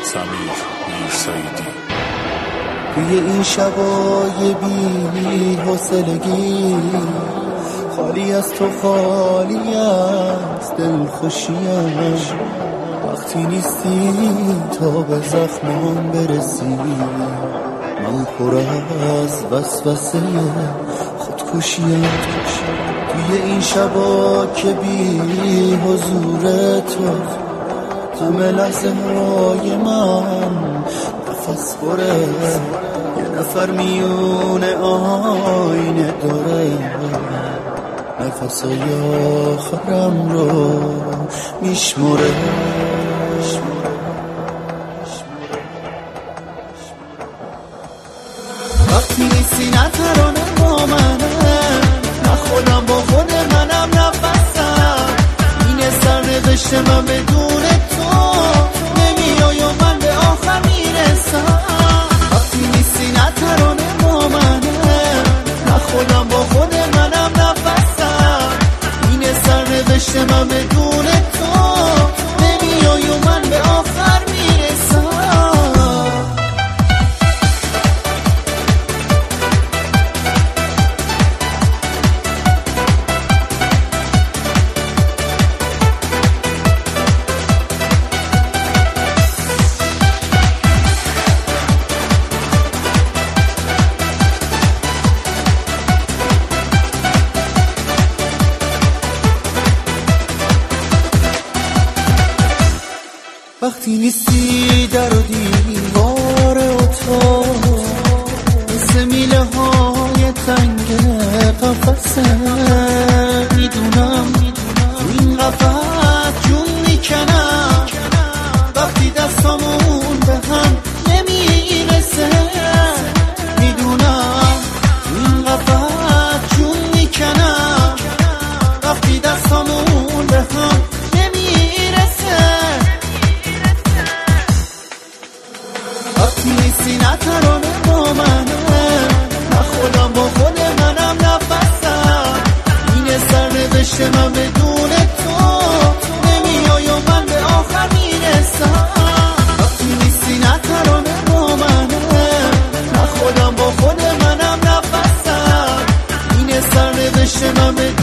سمیر میرسیدی. توی این شبای بی حوصلگی خالی از تو، خالی از دلخوشیم، وقتی نیستی تا به زخمم برسی، من پر از وسوسه خودکشیم. توی این شبا که بی حضور تو، همه لحظه های من نفس بره، یه نفر میون آینه داره، نفسای آخرم رو میشمره. وقتی نیستی نه ترانه با منه، نه خودم با خود منم نفسم، این سرنوشت من بدون تو نمیای و من به آخر میرسم. وقتی نیستی نه ترانه با منه، نه خودم با خود منم نفسم، این سرنوشت من بدون تو نمیای و من به آخر میرسم. وقتی نیستی در و دیوار اتاق، مثل میله های تنگ قفصه، میدونم تو این قفص جون میکنم، وقتی دستامون به هم نمیرسه، میدونم تو این قفص جون میکنم، وقتی دستامون به هم نیستی نه ترانه با منه، نه خودم با خود منم نفسم، این سرنوشت من بدون تو نمیای و من به آخر میرسم. وقتی نیستی نه ترانه با منه، نه خودم با خود منم نفسم، این سرنوشت من بدون